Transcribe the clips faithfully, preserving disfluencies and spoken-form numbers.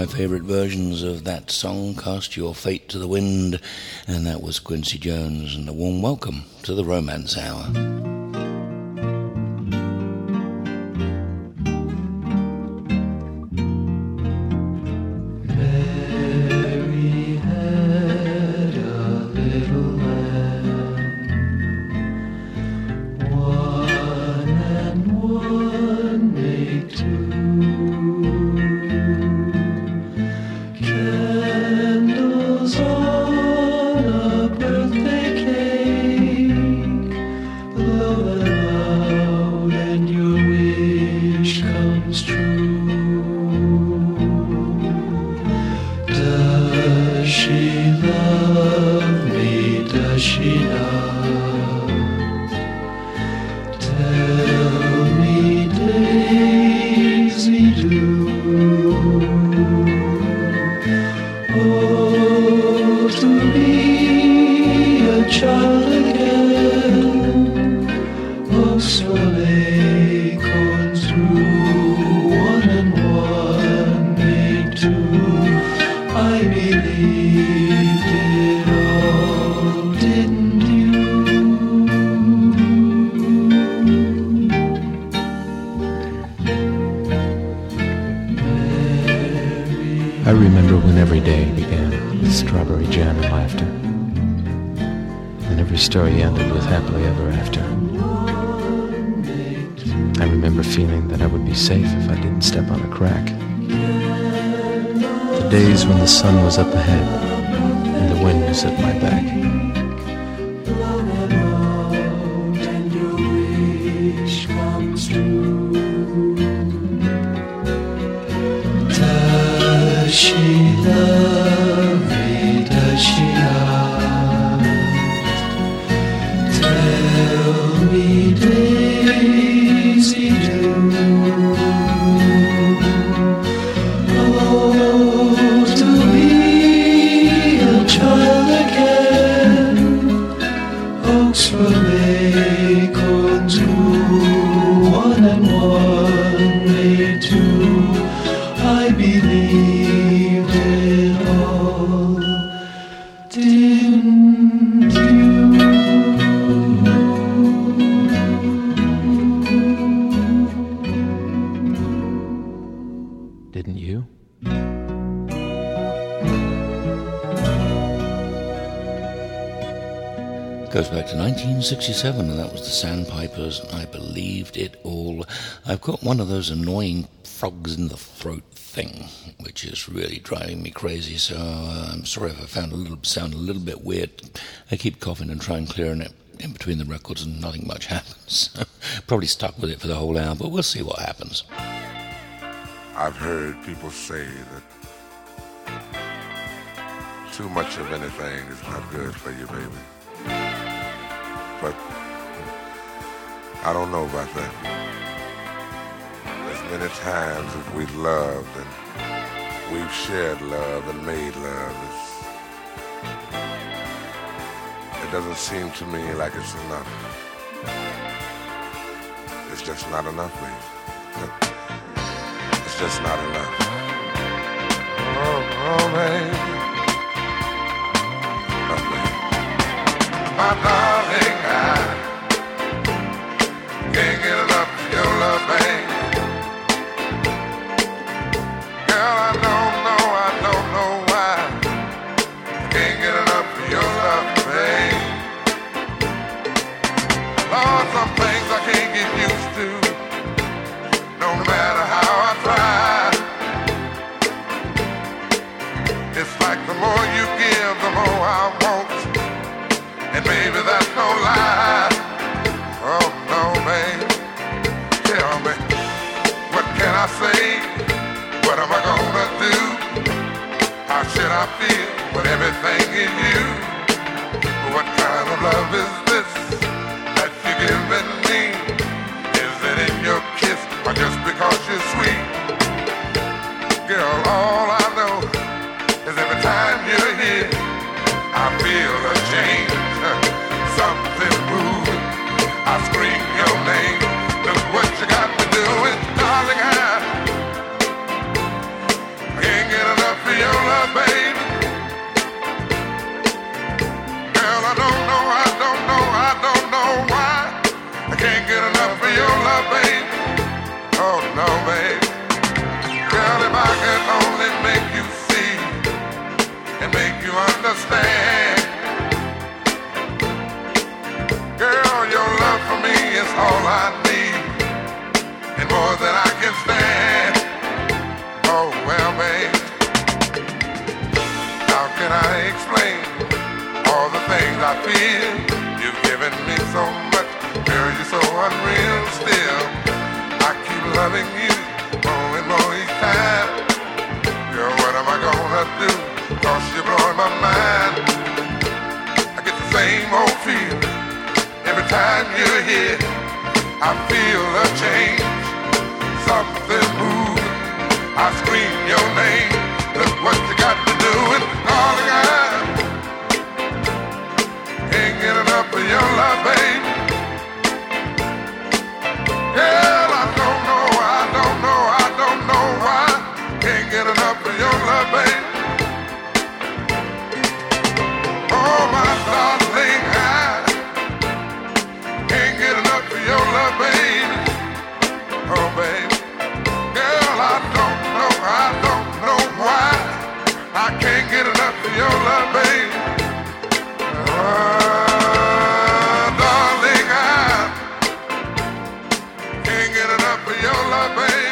favourite versions of that song, Cast Your Fate to the Wind, and that was Quincy Jones, and a warm welcome to the Romance Hour. I remember when every day began with strawberry jam and laughter, and every story ended with happily ever after. I remember feeling that I would be safe if I didn't step on a crack. The days when the sun was up ahead and the wind was at my back. Does she love me? Does she not? Tell me, Daisy, do. Oh, to be a child again. Oaks from acorns grew, one and one made two. I believed it all, didn't you? Didn't you? Goes back to nineteen sixty-seven, and that was the Sandpipers, and I believed it all. I've got one of those annoying frogs in the throat thing, which is really driving me crazy, so uh, I'm sorry if I found a little sound a little bit weird. I keep coughing and trying clearing it in between the records, and nothing much happens. Probably stuck with it for the whole hour, but we'll see what happens. I've heard people say that too much of anything is not good for you, baby. But I don't know about that. As many times as we've loved and we've shared love and made love, it's, it doesn't seem to me like it's enough. It's just not enough, baby. It's just not enough. Oh, oh, baby. My darling, I can't get enough of your love, babe. Girl, I don't know, I don't know why. Can't get enough of your love, babe. Lord, some things I can't get used to, no matter how I try. It's like the more you give, the more I want. And maybe that for your love, babe. Oh no, babe. Girl, if I could only make you see and make you understand. Girl, your love for me is all I need and more than I can stand. Oh well, babe. How can I explain all the things I feel? You've given me so much, girl, you're so unreal still. I keep loving you more and more each time. Girl, what am I gonna do? Cause you're blowing my mind. I get the same old feeling every time you're here. I feel a change, something moving. I scream your name. Look what you got to do with all I got. Ain't get enough of your love, babe. Girl, I don't know, I don't know, I don't know why. Can't get enough of your love, babe. Oh, my darling, I can't get enough of your love, babe. Oh, babe. Girl, I don't know, I don't know why. I can't get enough of your love, babe. Oh, darling, I can't get enough of your love, babe.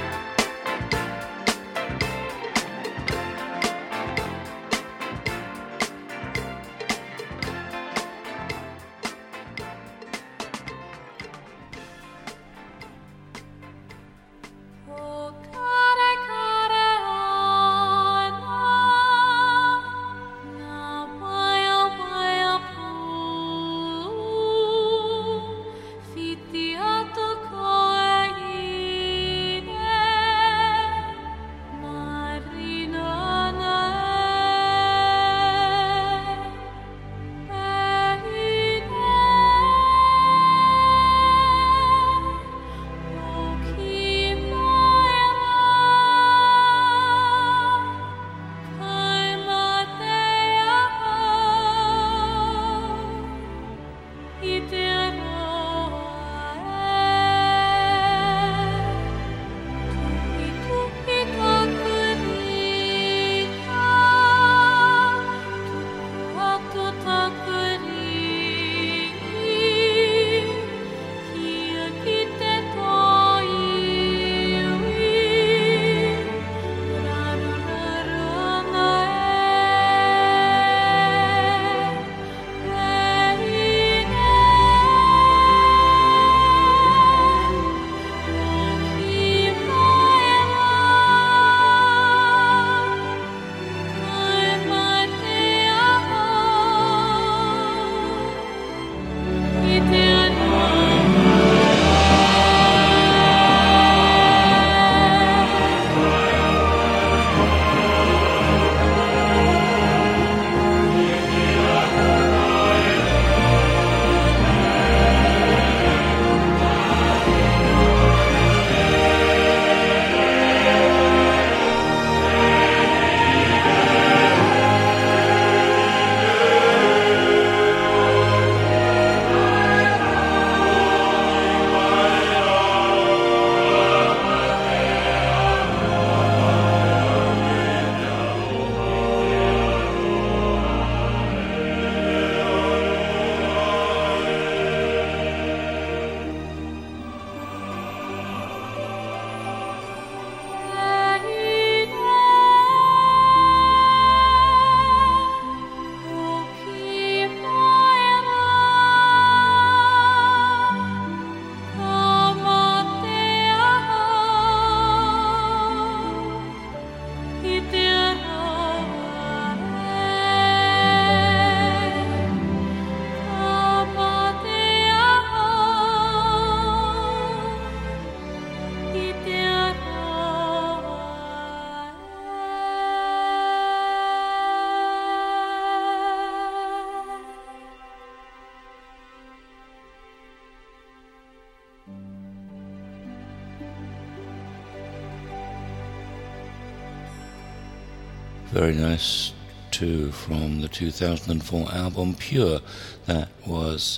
Very nice too, from the two thousand four album Pure. That was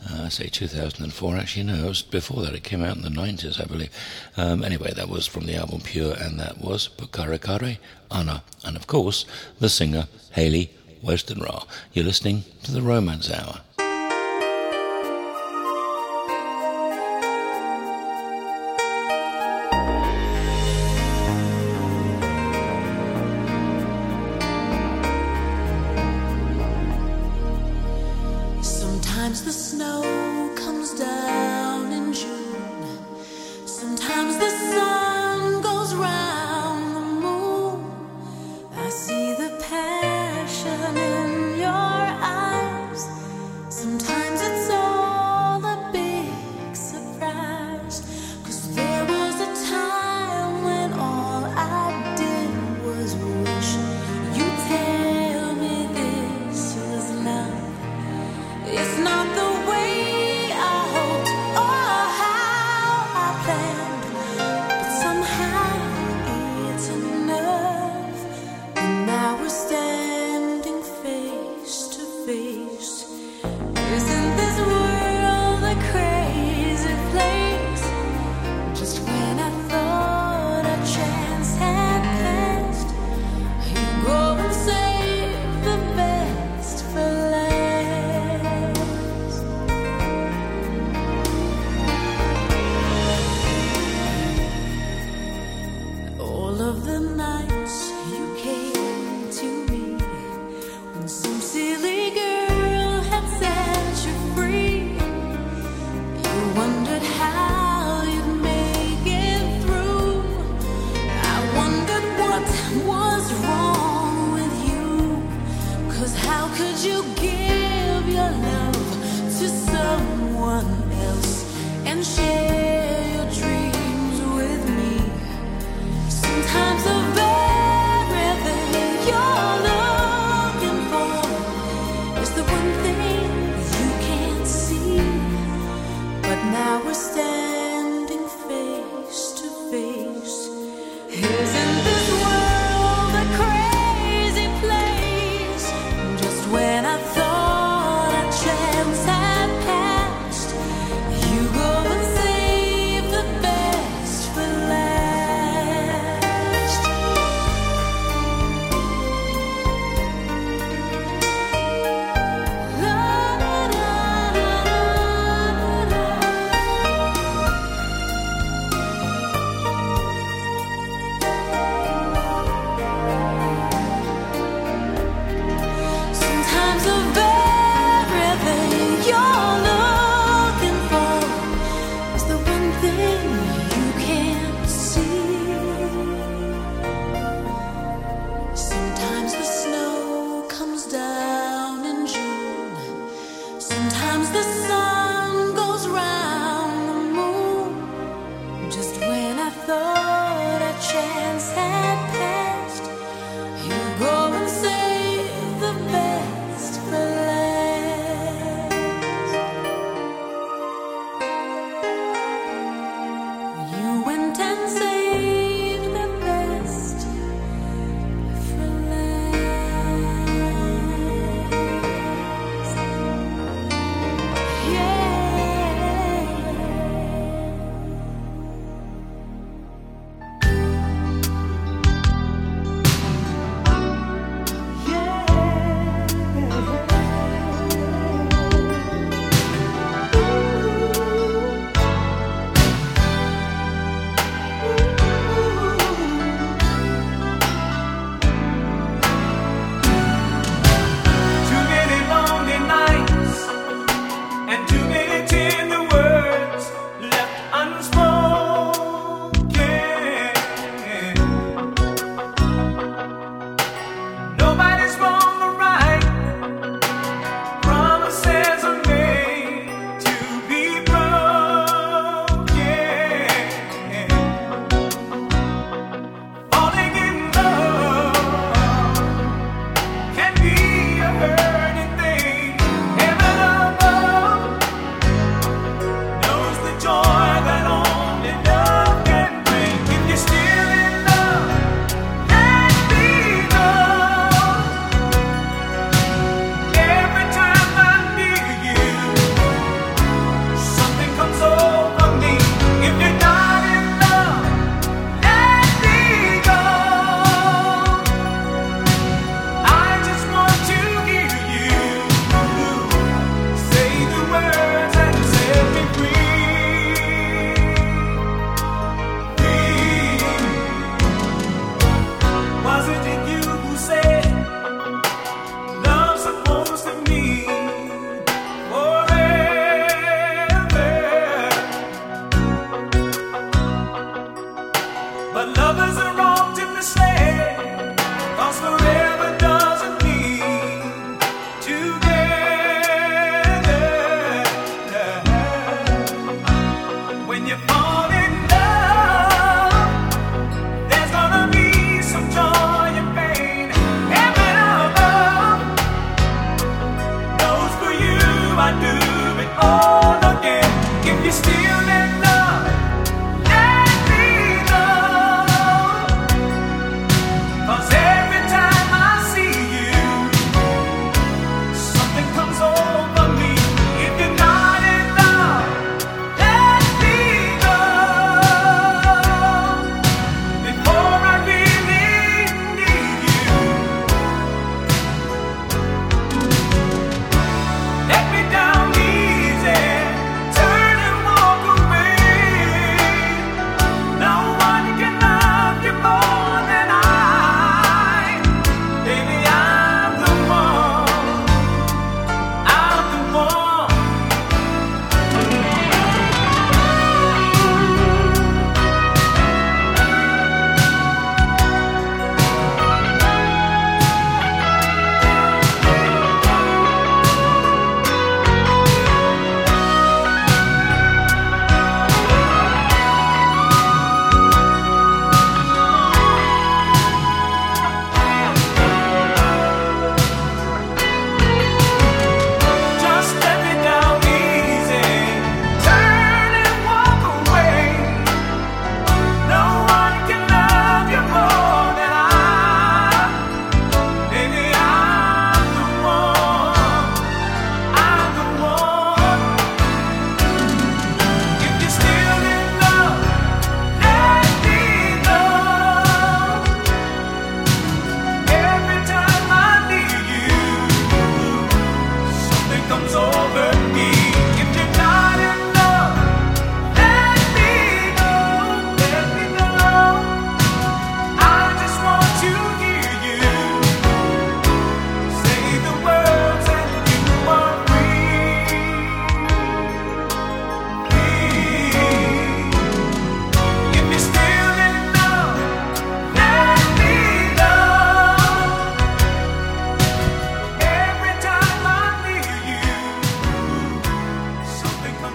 Uh, I say two thousand four, actually, no, it was before that. It came out in the nineties, I believe. Um, anyway, that was from the album Pure, and that was Pukarakare Ana. And of course, the singer, Hayley Westenra. You're listening to the Romance Hour. Sometimes the snow comes down in June. Sometimes the sun goes round the moon. I see the passion in your eyes. Sometimes it's all a big surprise. 'Cause there was a time when all I did was wish you'd tell me this was love. It's not the way I hoped or how I planned, but somehow it's enough. And now we're standing face to face. Isn't this world a crazy place? Just when I thought a chance had passed, you go and save the best for last. All of the nights you came to me when some silly girl had set you free. You wondered how you'd make it through. I wondered what was wrong with you. 'Cause how could you give your love to someone else and share your dreams with me? Sometimes the very thing you're looking for is the one thing you can't see. But now we're standing face to face. Isn't this world a crazy place? Just when I thought a chance had passed, you go and save the best for last. La, la, la, la, la, la.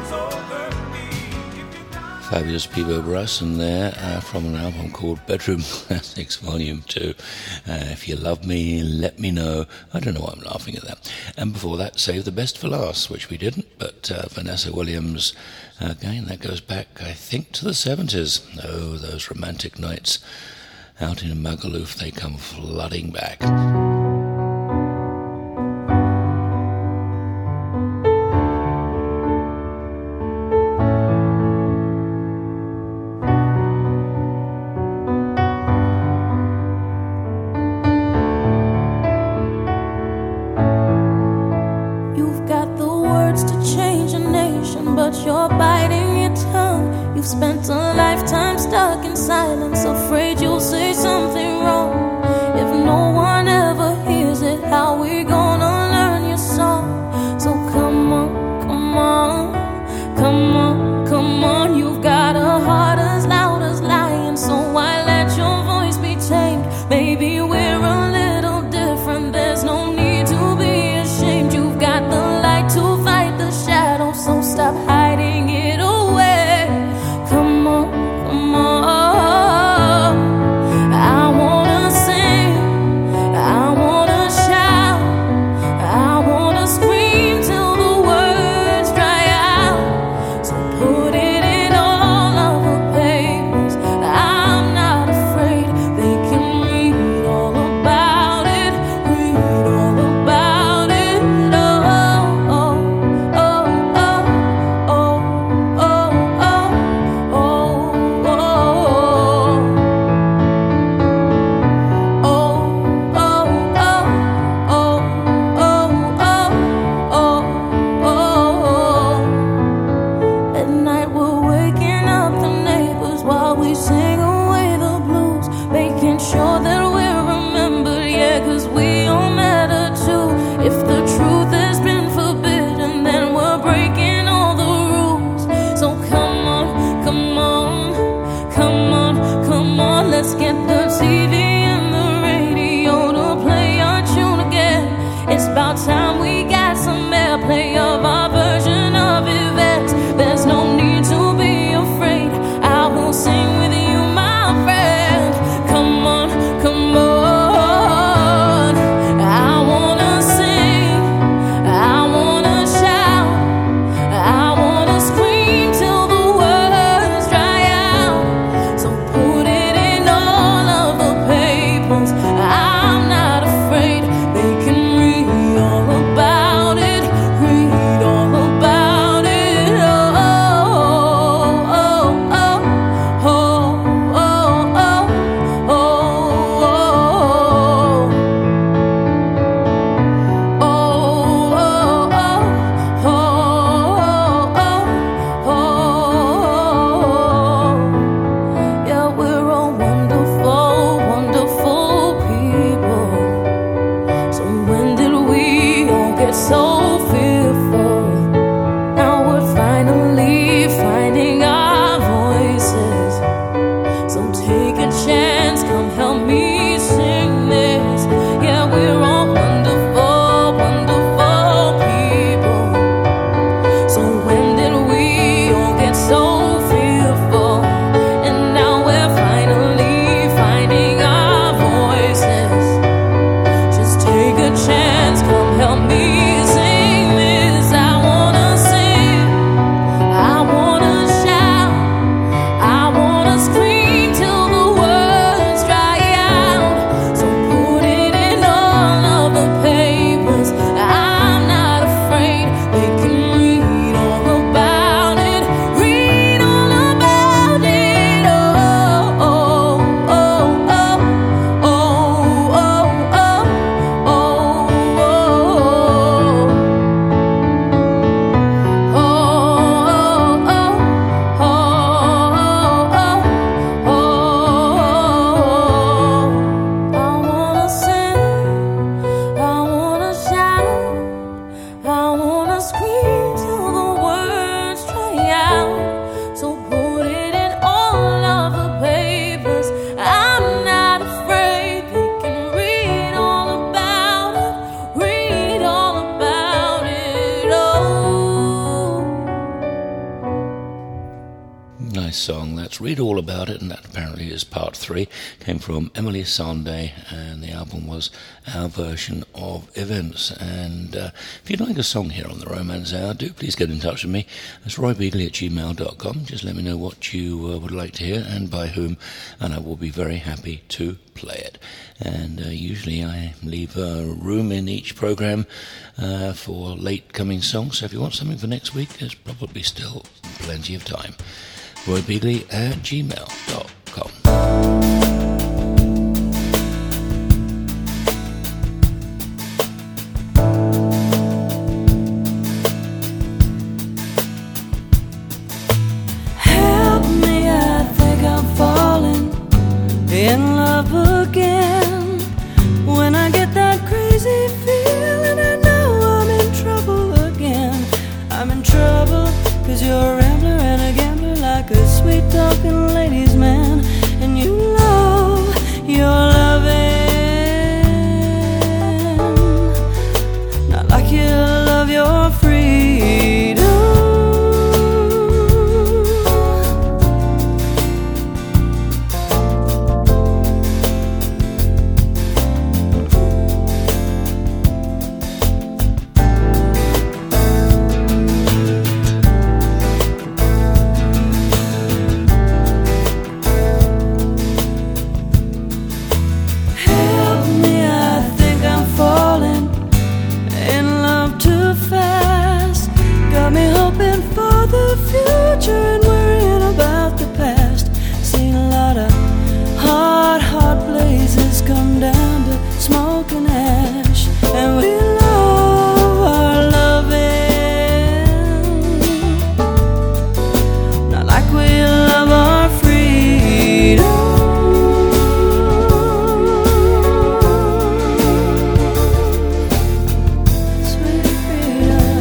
Fabulous Peebo Bryson there uh, from an album called Bedroom Classics Volume two. Uh, if you love me, let me know. I don't know why I'm laughing at that. And before that, Save the Best for Last, which we didn't, but uh, Vanessa Williams, uh, again, that goes back, I think, to the seventies. Oh, those romantic nights out in Magaluf, they come flooding back. You're biting your tongue. You've spent a lifetime stuck in silence, afraid you'll say something wrong. If no one ever hears it, how we gonna learn your song? So come on, come on, come on, come on. You've got a heart as loud as lion, so why let your voice be tamed? Maybe we're a little different, there's no need to be ashamed. You've got the light to fight the shadow, so stop hiding it away. Come on, come on, I won't nice song. That's Read All About It, and that apparently is part three. Came from Emily Sandé, and the album was Our Version of Events. And uh, if you'd like a song here on the Romance Hour, do please get in touch with me. That's roy beagley at gmail dot com. Just let me know what you uh, would like to hear and by whom, and I will be very happy to play it. And uh, usually I leave uh, room in each program uh, for late coming songs, so if you want something for next week, there's probably still plenty of time. roy beagley at gmail dot com. Help me, I think I'm falling in love again. When I get that crazy feeling, I know I'm in trouble again. I'm in trouble, cause you're a rambler and a gambler, like a sweet talking ladies man. And you love your loving, not like you love your freedom. And worrying about the past. Seen a lot of hot, hot blazes come down to smoke and ash. And we love our loving, not like we love our freedom. Sweet freedom.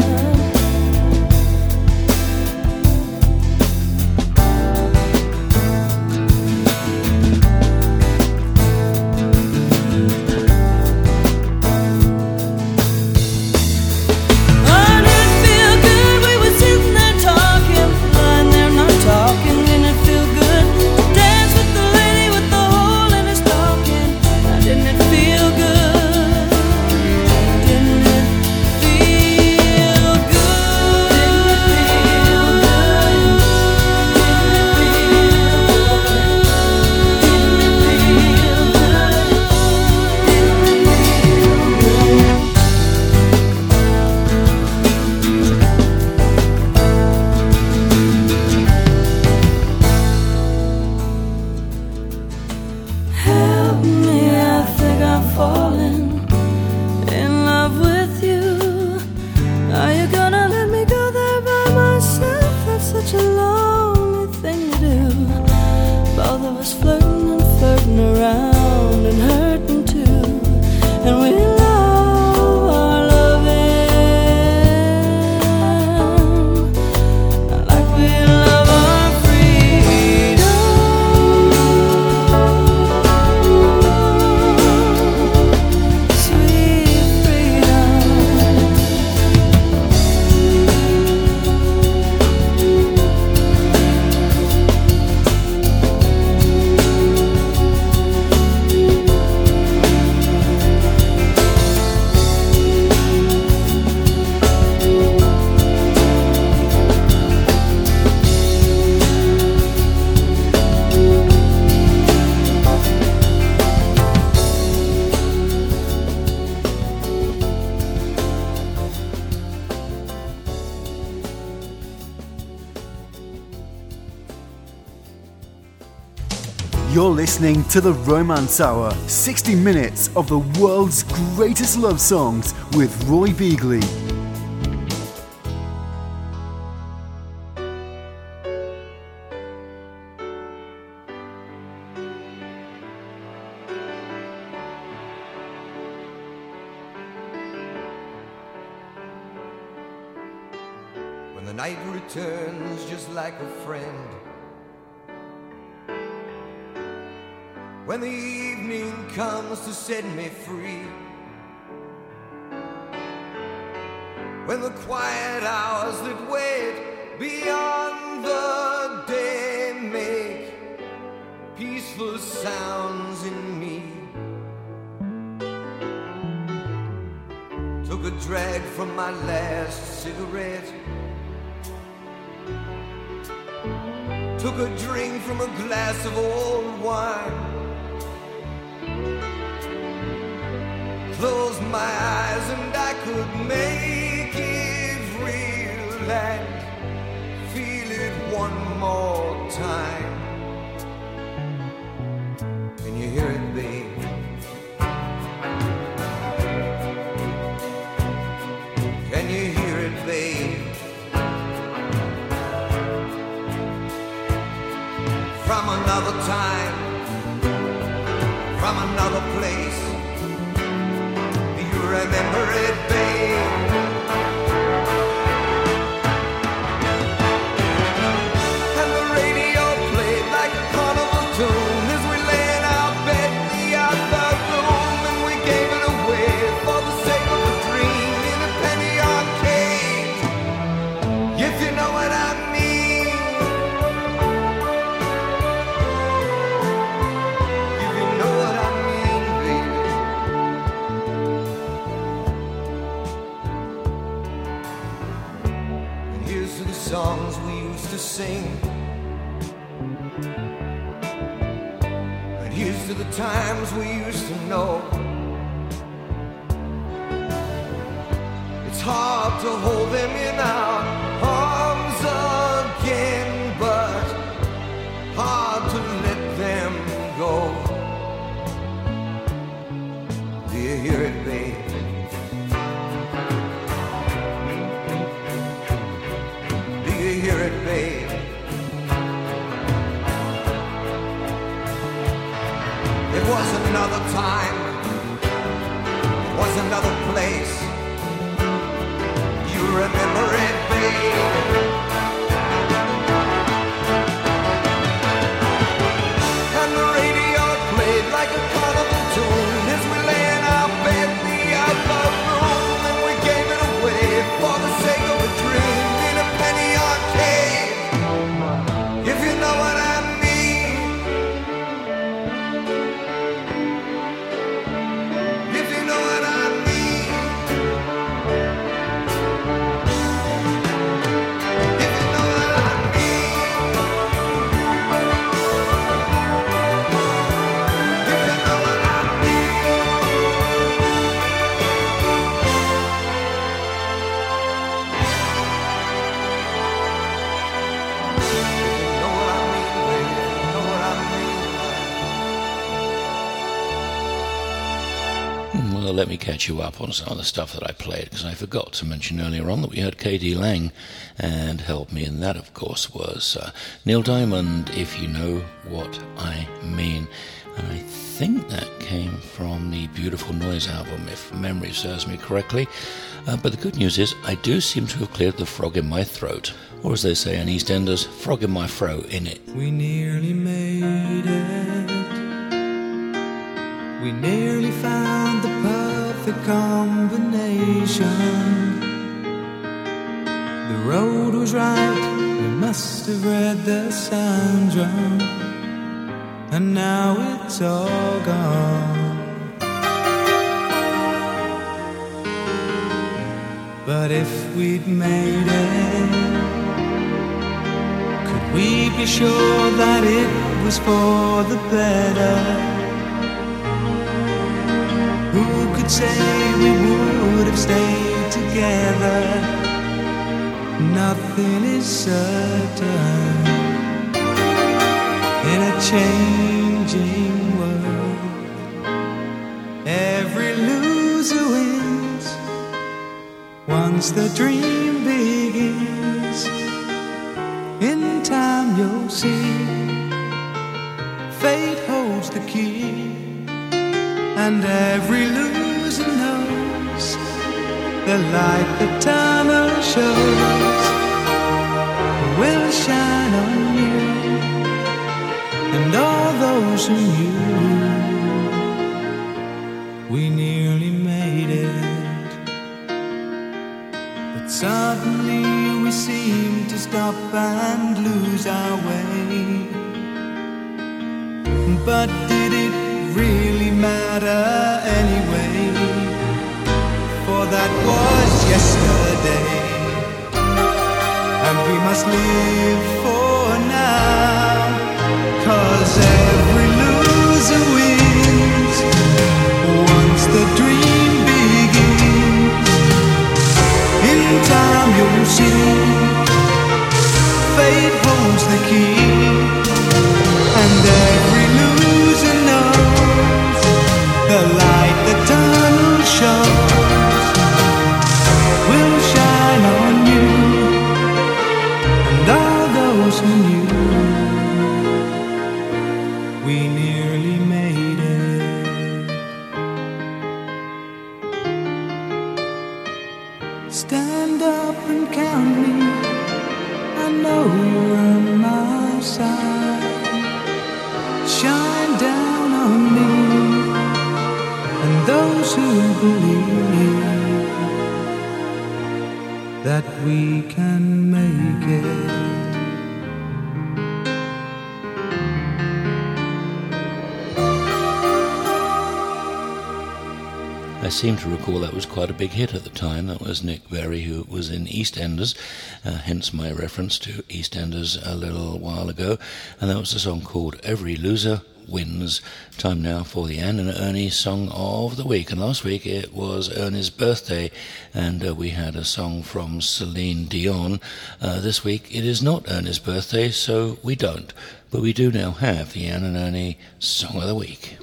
You're listening to the Romance Hour, sixty minutes of the world's greatest love songs with Roy Beagley. When the night returns just like a friend, when the evening comes to set me free, when the quiet hours that wait beyond the day a drag from my last cigarette. Took a drink from a glass of old wine. Closed my eyes and I could make it real and feel it one more time. Can you hear it, babe? Can you hear it, babe? From another time, from another place. Do you remember it, babe? And the radio played like a carnival tune as we lay in our bed in the other room, and we gave it away for the sake of a dream in a penny arcade. If you know what I mean. If you know what I mean, baby. And here's to the songs we used to sing. And here's to the times we used to know. It's hard to hold them in our arms again, but hard to let them go. Do you hear it, babe? Do you hear it, babe? It was another time. It was another place. You remember it, babe? And the radio played like a carnival tune as we lay in our bed in the other room, and we gave it away for the sake of a dream in a penny arcade. If you know what I mean. If you know what I mean. If you know what I mean. If you know what I mean. Know what I mean, baby. Know what I mean. Well, let me catch you up on some of the stuff that I played, because I forgot to mention earlier on that we heard K D Lang, and help me in that, of course, was uh, Neil Diamond, If You Know What I Mean. And I think that came from the Beautiful Noise album, if memory serves me correctly. Uh, but the good news is I do seem to have cleared the frog in my throat, or as they say in EastEnders, frog in my fro in it. We nearly made it. We nearly found the perfect combination. The road was right, we must have read the syndrome, and now it's all gone. But if we'd made it, could we be sure that it was for the better? Who could say we would have stayed together? Nothing is certain in a changing world. Every loser wins once the dream begins. In time you'll see fate holds the key, and every loser knows the light the tunnel shows will shine on you and all those who knew. We nearly made it, but suddenly we seem to stop and lose our way. But did it really matter anyway? For that was yesterday, and we must live for now, 'cause every loser wins once the dream begins. In time you'll see fate holds the key, and every loser knows the light the tunnel shows will shine on you and all those who knew. We nearly made it. Stand up and count me, I know you're on my side. Shine down on me and those who believe that we can make it. I seem to recall that was quite a big hit at the time. That was Nick Berry, who was in EastEnders, uh, hence my reference to EastEnders a little while ago. And that was a song called Every Loser Wins. Time now for the Anne and Ernie Song of the Week. And last week it was Ernie's birthday, and uh, we had a song from Celine Dion. Uh, this week it is not Ernie's birthday, so we don't. But we do now have the Anne and Ernie Song of the Week.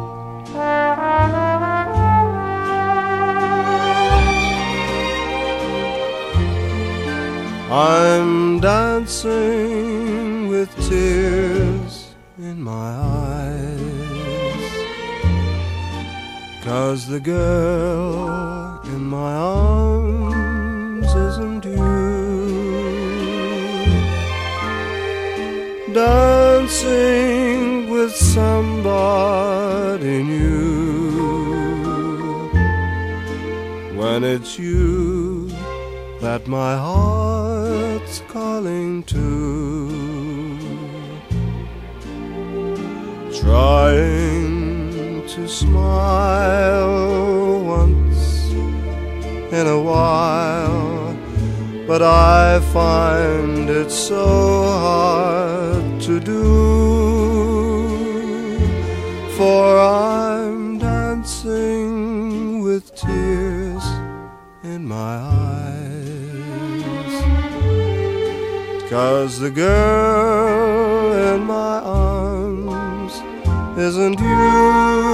I'm dancing with tears in my eyes, 'cause the girl in my arms isn't you. Dancing with somebody new, when it's you that my heart's calling to. Trying to smile once in a while, but I find it so hard to do, for I'm dancing with tears in my eyes, 'cause the girl in my arms isn't you.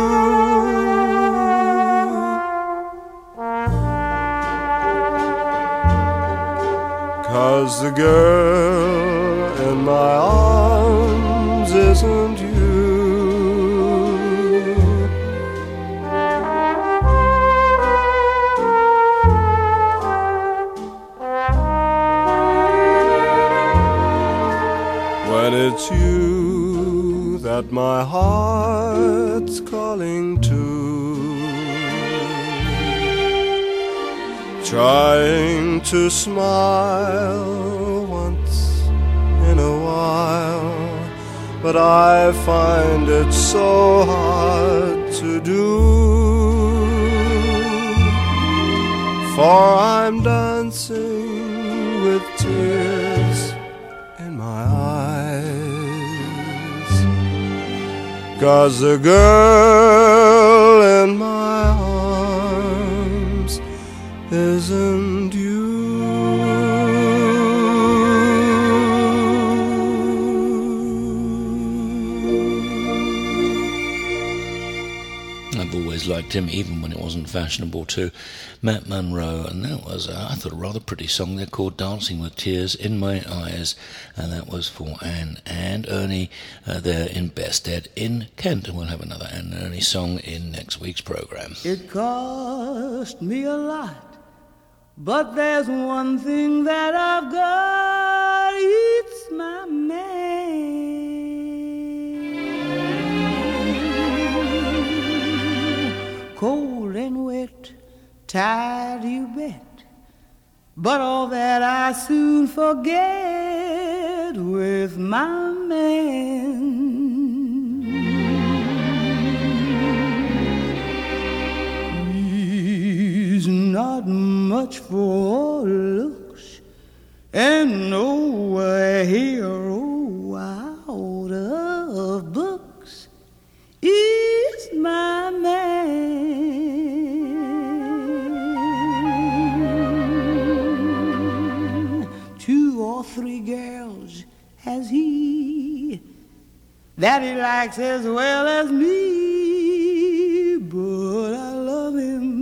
'Cause the girl in my arms isn't you. When it's you that my heart's calling to, trying to smile once in a while, but I find it so hard to do, for I'm dancing with tears in my eyes, 'cause the girl in my arms isn't you. I've always liked him, even when it wasn't fashionable to. Matt Monro, and that was, uh, I thought, a rather pretty song there called Dancing with Tears in My Eyes, and that was for Anne and Ernie uh, there in Bestead in Kent, and we'll have another Anne and Ernie song in next week's programme. It cost me a lot, but there's one thing that I've got, it's my man. Cold and wet, tired you bet, but all that I soon forget with my man. He's not much for looks and no hero out of books is my man. Two or three girls has he that he likes as well as me, but I love him.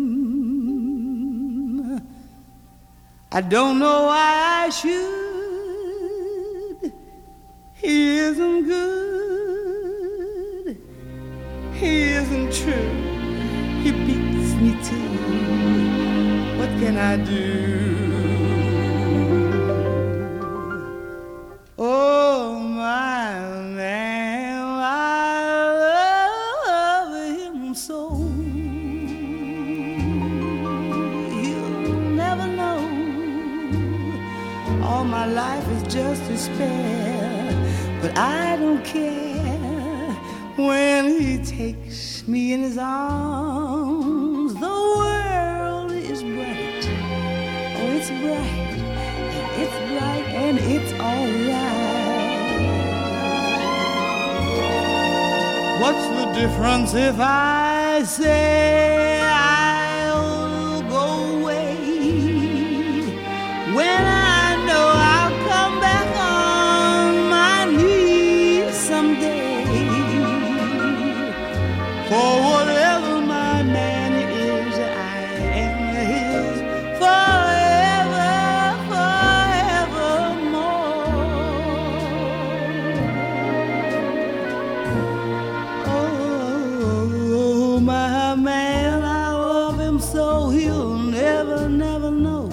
I don't know why I should. He isn't good. He isn't true. He beats me too. What can I do? Oh, my man, I love him so. He'll never know. All my life is just despair, but I don't care. When he takes me in his arms, the world is bright. Oh, it's bright, and it's bright, and it's alright. What's the difference if I say I'll go away when I know I'll come back on my knees someday? For whatever my man is, I am his forever, forevermore. Oh, my man, I love him so he'll never, never know.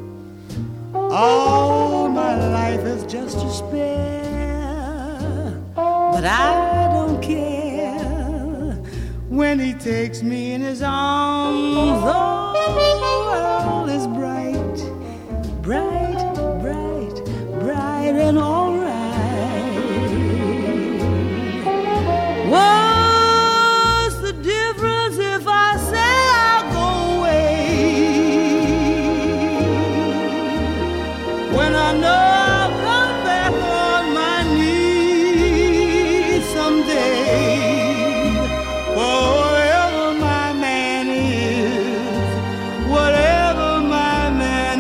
All my life is just to spare, but I don't care. When he takes me in his arms, the world is bright, bright, bright, bright and alright. What's the difference if I say I'll go away when I know I'll come back on my knees someday? Whatever my man is, whatever my man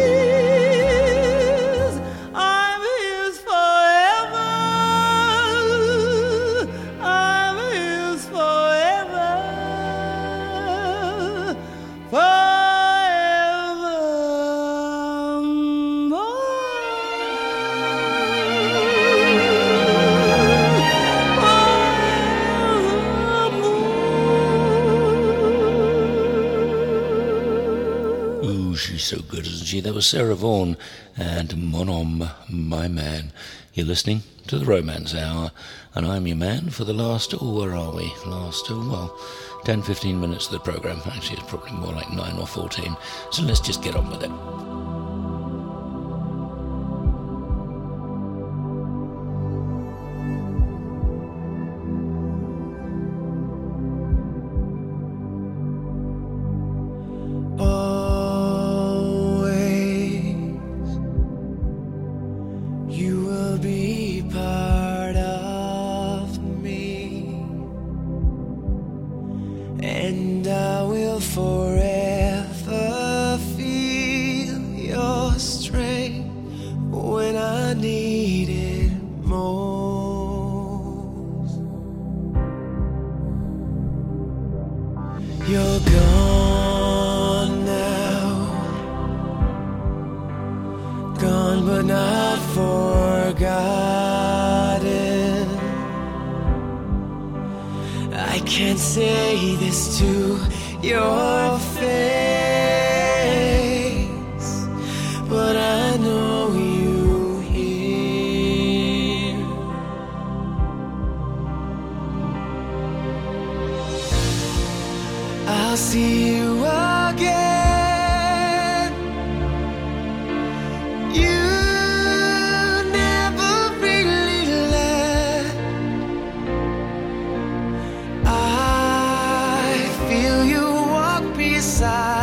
is, I'm his forever. I'm his forever, Ooh, she's so good, isn't she? That was Sarah Vaughan and Mon Homme, My Man. You're listening to the Romance Hour, and I'm your man for the last, oh, where are we? Last, oh, well, ten, fifteen minutes of the programme. Actually, it's probably more like nine or fourteen. So let's just get on with it. You will be part of me, and I will forever feel your strength when I need it most. You're gone now, gone but not forgotten. I can't say this to your face, but I know you hear. I'll see you again. You never really left. I feel you walk beside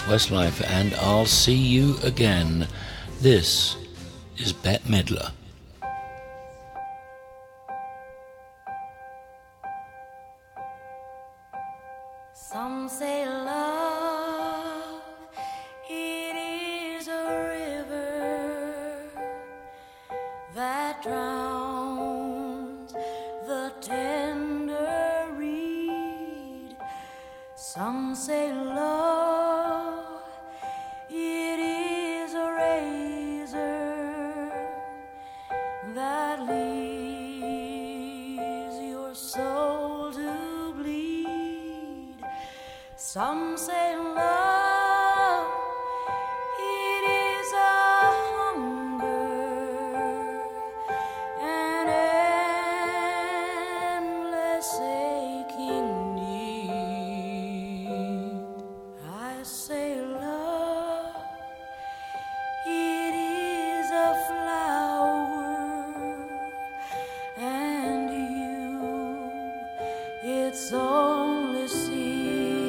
Westlife, and I'll see you again. This is Bette Midler. Some say love, it is a river that drowns the tender reed. Some say love, it is a razor that leaves your soul to bleed. Some say love, it is a hunger, an endless aching need. I say love, it is a flower, and you, it's only seed.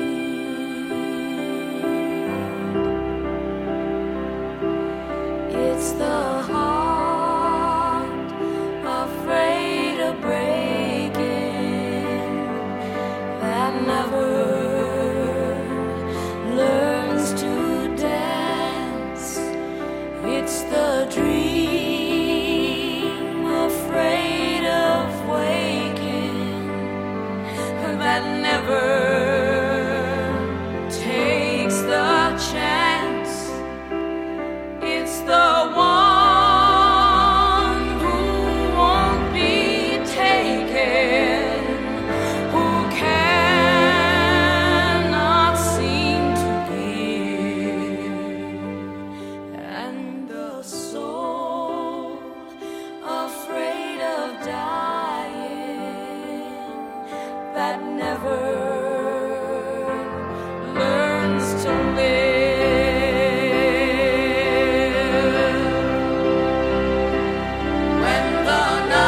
It's the heart afraid of breaking that never learns to dance. It's the dream afraid of waking that never takes the chance. It's the one who won't be taken, who cannot seem to give, and the soul afraid of dying that never learns to live. When the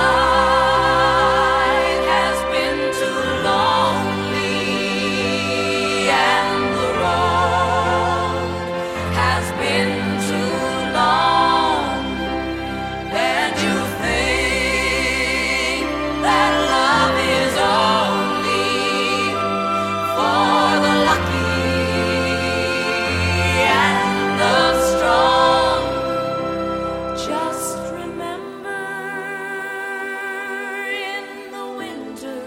night has been too lonely and the road has been too long, and you think that love is only for the lucky and the strong, just remember in the winter,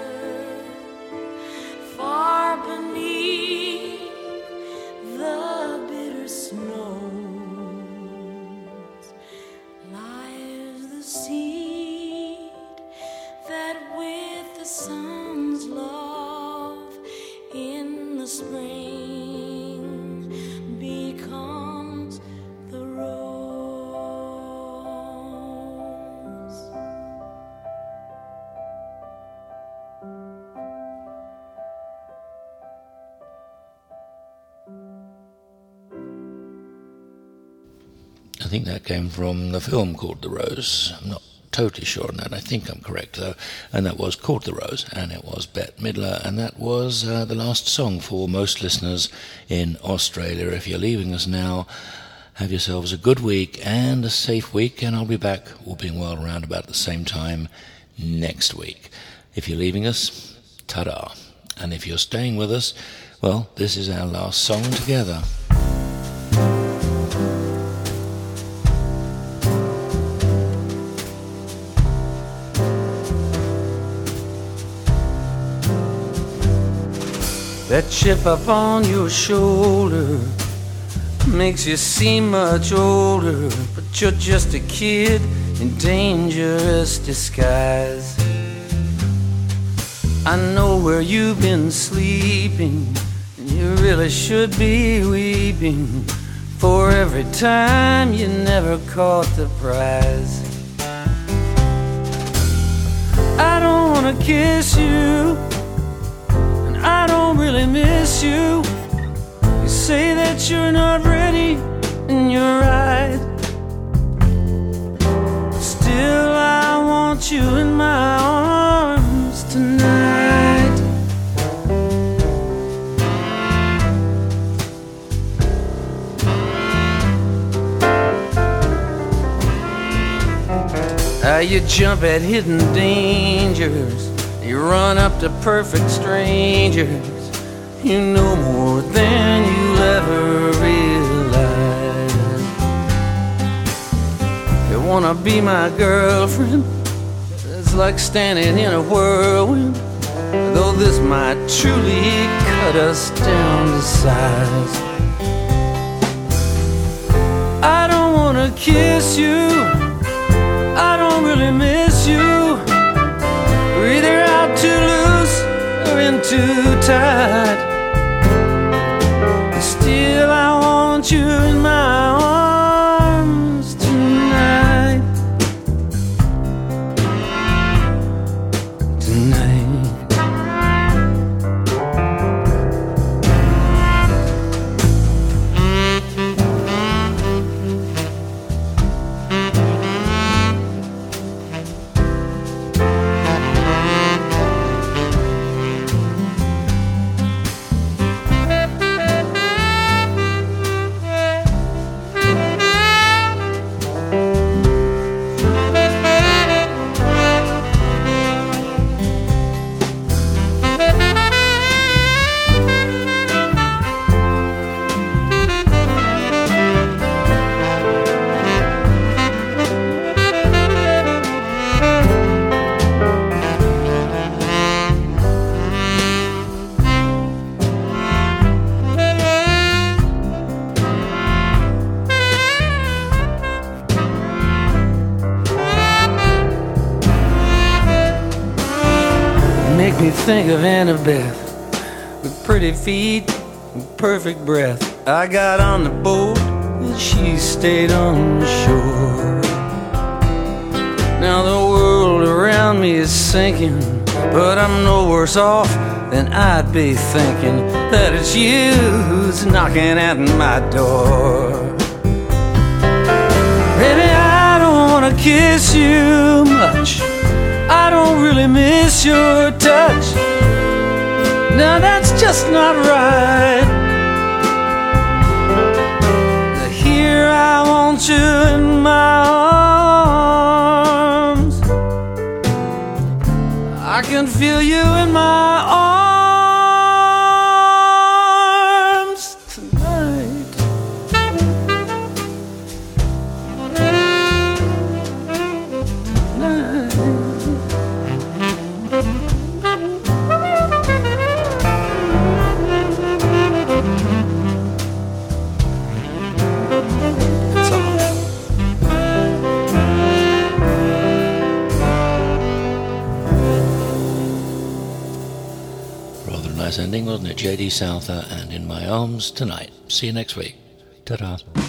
far beneath the bitter snows, lies the seed that with the sun's love in the spring becomes the rose. I think that came from the film called The Rose. I'm not totally sure on that. I think I'm correct, though. And that was called The Rose, and it was Bette Midler, and that was uh, the last song for most listeners in Australia. If you're leaving us now, have yourselves a good week and a safe week, and I'll be back, all being well, around about the same time next week. If you're leaving us, ta-da. And if you're staying with us, well, this is our last song together. That chip up on your shoulder makes you seem much older, but you're just a kid in dangerous disguise. I know where you've been sleeping, and you really should be weeping for every time you never caught the prize. I don't wanna kiss you, I don't really miss you. You say that you're not ready, and you're right. Still, I want you in my arms tonight. How you jump at hidden dangers, you run up to perfect strangers. You know more than you'll ever realize. You wanna be my girlfriend? It's like standing in a whirlwind, though this might truly cut us down to size. I don't wanna kiss you, I don't really miss you. We're either out too loose or in too tight. Still I want you in my arms tonight. Tonight. Make me think of Annabeth with pretty feet and perfect breath. I got on the boat and she stayed on the shore. Now the world around me is sinking, but I'm no worse off than I'd be thinking that it's you who's knocking at my door. Baby, I don't wanna kiss you much, I don't really miss your touch. Now that's just not right. Here I want you in my arms. I can feel you in my arms tonight. Tonight. Nice ending, wasn't it? J D Souther and In My Arms Tonight. See you next week. Ta-da.